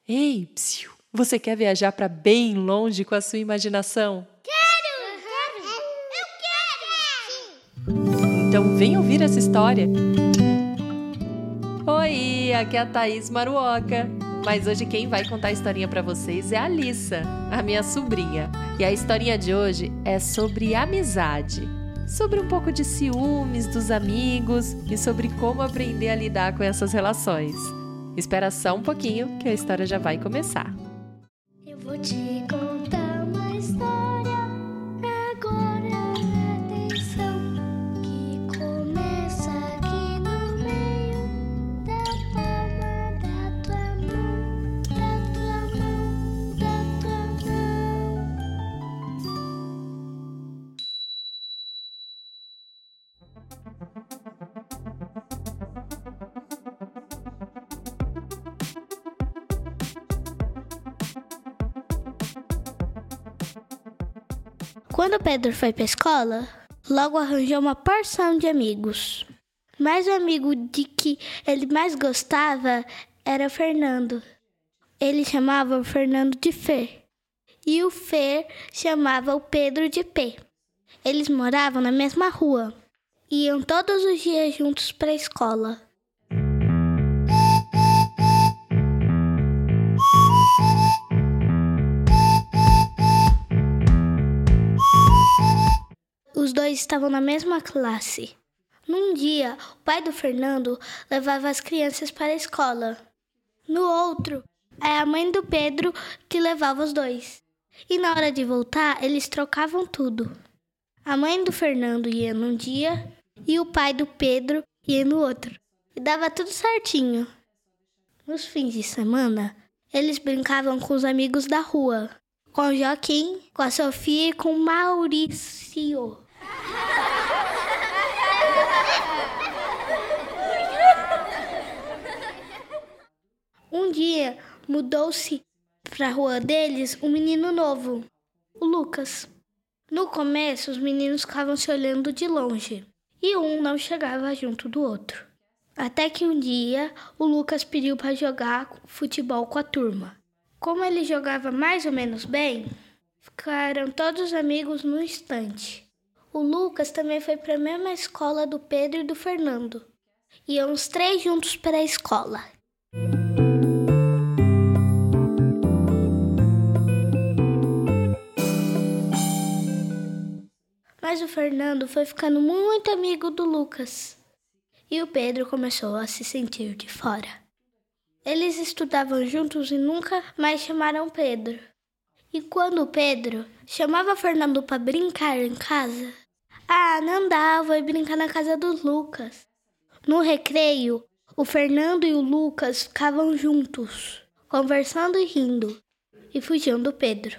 Ei, psiu, você quer viajar para bem longe com a sua imaginação? Quero! Eu quero! Então vem ouvir essa história. Oi, aqui é a Thaís Maruoca. Mas hoje quem vai contar a historinha para vocês é a Alissa, a minha sobrinha. E a historinha de hoje é sobre amizade. Sobre um pouco de ciúmes dos amigos e sobre como aprender a lidar com essas relações. Espera só um pouquinho que a história já vai começar. Eu vou te contar uma história, agora atenção, que começa aqui no meio da palma da tua mão, da tua mão, da tua Quando Pedro foi para a escola, logo arranjou uma porção de amigos. Mas o amigo de que ele mais gostava era o Fernando. Ele chamava o Fernando de Fer. E o Fer chamava o Pedro de P. Eles moravam na mesma rua. Iam todos os dias juntos para a escola. Os dois estavam na mesma classe. Num dia, o pai do Fernando levava as crianças para a escola. No outro, é a mãe do Pedro que levava os dois. E na hora de voltar, eles trocavam tudo. A mãe do Fernando ia num dia e o pai do Pedro ia no outro. E dava tudo certinho. Nos fins de semana, eles brincavam com os amigos da rua. Com o Joaquim, com a Sofia e com o Maurício. Um dia, mudou-se para a rua deles um menino novo, o Lucas. No começo, os meninos ficavam se olhando de longe e um não chegava junto do outro. Até que um dia, o Lucas pediu para jogar futebol com a turma. Como ele jogava mais ou menos bem, ficaram todos amigos no instante. O Lucas também foi para a mesma escola do Pedro e do Fernando. Iam os três juntos para a escola. Mas o Fernando foi ficando muito amigo do Lucas. E o Pedro começou a se sentir de fora. Eles estudavam juntos e nunca mais chamaram Pedro. E quando o Pedro chamava o Fernando para brincar em casa, não dá, vou ir brincar na casa do Lucas. No recreio, o Fernando e o Lucas ficavam juntos, conversando e rindo, e fugiam do Pedro.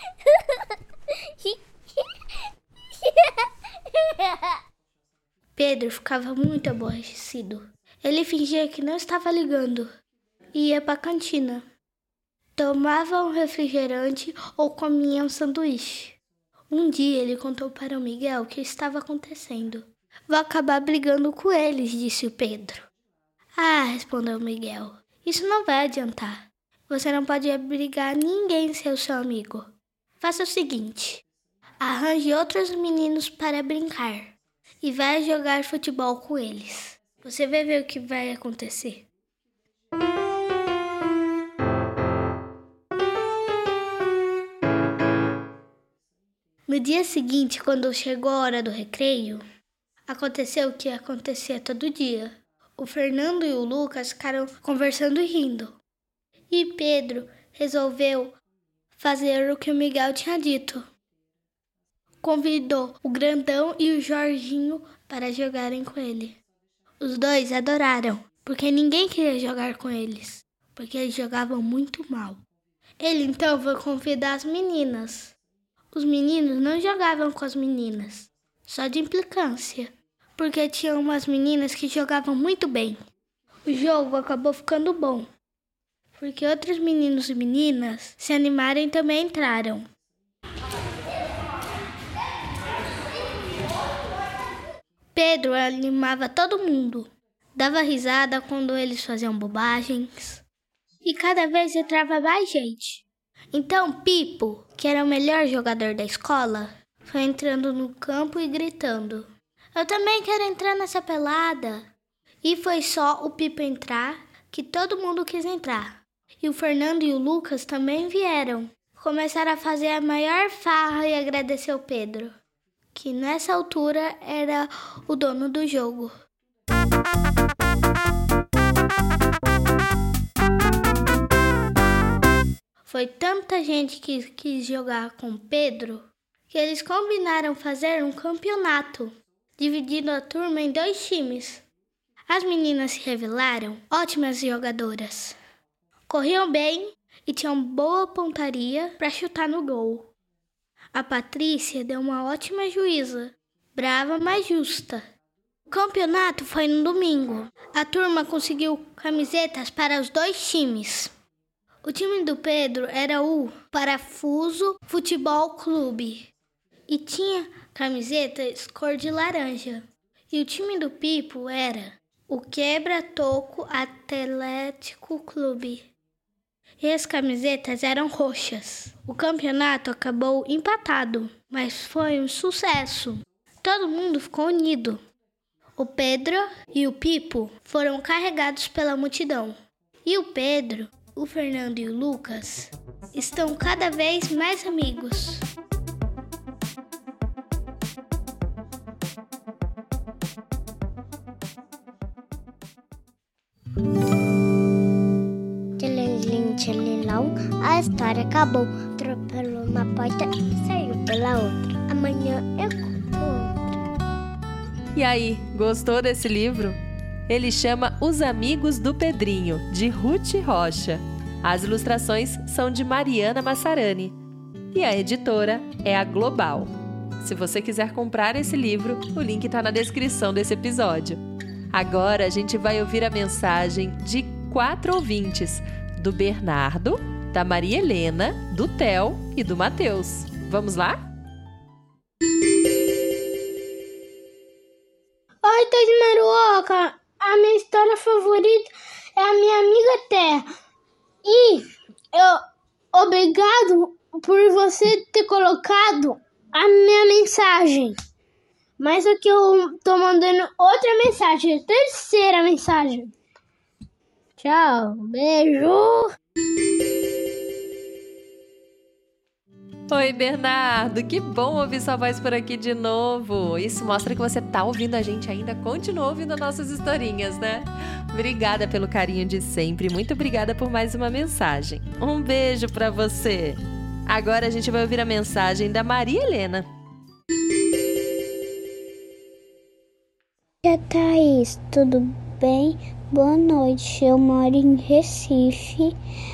Pedro ficava muito aborrecido. Ele fingia que não estava ligando e ia para a cantina. Tomava um refrigerante ou comia um sanduíche. Um dia ele contou para o Miguel o que estava acontecendo. Vou acabar brigando com eles, disse o Pedro. Respondeu o Miguel. Isso não vai adiantar. Você não pode obrigar ninguém a ser o seu amigo. Faça o seguinte. Arranje outros meninos para brincar e vai jogar futebol com eles. Você vai ver o que vai acontecer. No dia seguinte, quando chegou a hora do recreio, aconteceu o que acontecia todo dia. O Fernando e o Lucas ficaram conversando e rindo. E Pedro resolveu fazer o que o Miguel tinha dito. Convidou o Grandão e o Jorginho para jogarem com ele. Os dois adoraram, porque ninguém queria jogar com eles, porque eles jogavam muito mal. Ele então foi convidar as meninas. Os meninos não jogavam com as meninas, só de implicância, porque tinha umas meninas que jogavam muito bem. O jogo acabou ficando bom, porque outros meninos e meninas se animaram e também entraram. Pedro animava todo mundo, dava risada quando eles faziam bobagens e cada vez entrava mais gente. Então Pipo, que era o melhor jogador da escola, foi entrando no campo e gritando: "Eu também quero entrar nessa pelada!" E foi só o Pipo entrar que todo mundo quis entrar. E o Fernando e o Lucas também vieram. Começaram a fazer a maior farra e agradecer o Pedro, que nessa altura era o dono do jogo. Foi tanta gente que quis jogar com Pedro que eles combinaram fazer um campeonato, dividindo a turma em 2 times. As meninas se revelaram ótimas jogadoras. Corriam bem e tinham boa pontaria para chutar no gol. A Patrícia deu uma ótima juíza, brava, mas justa. O campeonato foi no domingo. A turma conseguiu camisetas para os 2 times. O time do Pedro era o Parafuso Futebol Clube e tinha camisetas cor de laranja. E o time do Pipo era o Quebra-Toco Atlético Clube. E as camisetas eram roxas. O campeonato acabou empatado, mas foi um sucesso. Todo mundo ficou unido. O Pedro e o Pipo foram carregados pela multidão. E o Pedro, o Fernando e o Lucas estão cada vez mais amigos. Tchelilim, a história acabou. Atropelou uma porta e saiu pela outra. Amanhã eu conto outra. E aí, gostou desse livro? Ele chama Os Amigos do Pedrinho, de Ruth Rocha. As ilustrações são de Mariana Massarani. E a editora é a Global. Se você quiser comprar esse livro, o link está na descrição desse episódio. Agora a gente vai ouvir a mensagem de 4 ouvintes, do Bernardo, da Maria Helena, do Theo e do Matheus. Vamos lá? Oi, Thaís Maruoca! A minha história favorita é a minha amiga Terra. E obrigado por você ter colocado a minha mensagem. Mas aqui eu tô mandando outra mensagem, a terceira mensagem. Tchau, beijo! Oi, Bernardo, que bom ouvir sua voz por aqui de novo. Isso mostra que você tá ouvindo a gente ainda, continua ouvindo nossas historinhas, né? Obrigada pelo carinho de sempre, muito obrigada por mais uma mensagem. Um beijo pra você. Agora a gente vai ouvir a mensagem da Maria Helena. Oi, Thaís, tudo bem? Boa noite, eu moro em Recife.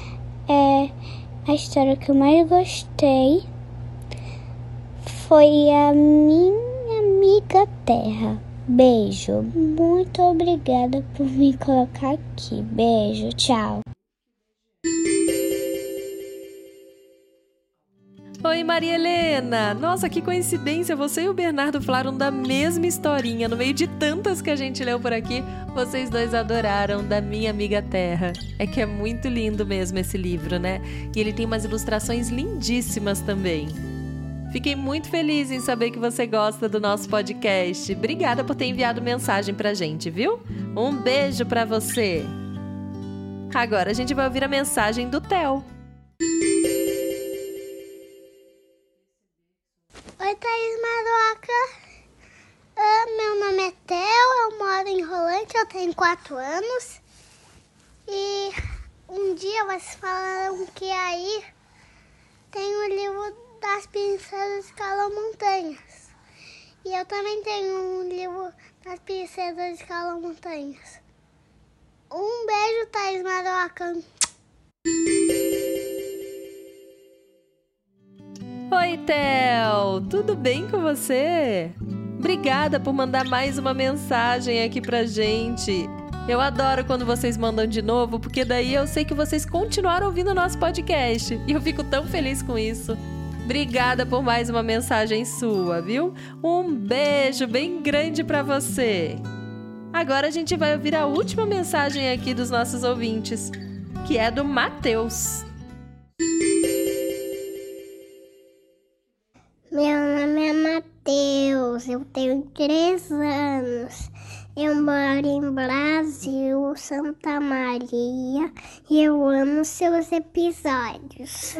A história que eu mais gostei foi a minha amiga Terra. Beijo. Muito obrigada por me colocar aqui. Beijo, tchau. Oi, Maria Helena! Nossa, que coincidência! Você e o Bernardo falaram da mesma historinha. No meio de tantas que a gente leu por aqui, vocês dois adoraram da Minha Amiga Terra. É que é muito lindo mesmo esse livro, né? E ele tem umas ilustrações lindíssimas também. Fiquei muito feliz em saber que você gosta do nosso podcast. Obrigada por ter enviado mensagem pra gente, viu? Um beijo pra você! Agora a gente vai ouvir a mensagem do Theo. Oi, Thaís Maroca. Meu nome é Theo, eu moro em Rolante, eu tenho 4 anos. E um dia vocês falaram que aí tem o livro das princesas escalam montanhas. E eu também tenho um livro das princesas escalam montanhas. Um beijo, Thaís Maroca. Oi, Theo! Tudo bem com você? Obrigada por mandar mais uma mensagem aqui pra gente. Eu adoro quando vocês mandam de novo, porque daí eu sei que vocês continuaram ouvindo o nosso podcast. E eu fico tão feliz com isso. Obrigada por mais uma mensagem sua, viu? Um beijo bem grande pra você. Agora a gente vai ouvir a última mensagem aqui dos nossos ouvintes. que é do Matheus. Meu nome é Matheus, eu tenho 3 anos. Eu moro em Brasil, Santa Maria, e eu amo seus episódios.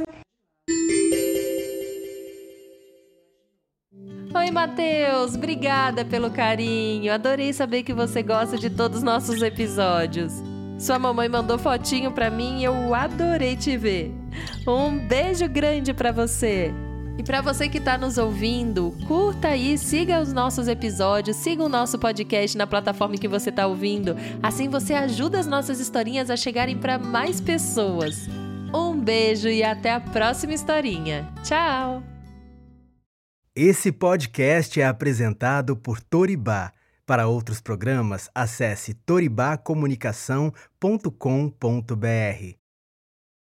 Oi, Matheus, obrigada pelo carinho. Adorei saber que você gosta de todos os nossos episódios. Sua mamãe mandou fotinho pra mim e eu adorei te ver. Um beijo grande pra você. E para você que está nos ouvindo, curta aí, siga os nossos episódios, siga o nosso podcast na plataforma que você está ouvindo. Assim você ajuda as nossas historinhas a chegarem para mais pessoas. Um beijo e até a próxima historinha. Tchau! Esse podcast é apresentado por Toribá. Para outros programas, acesse toribacomunicação.com.br.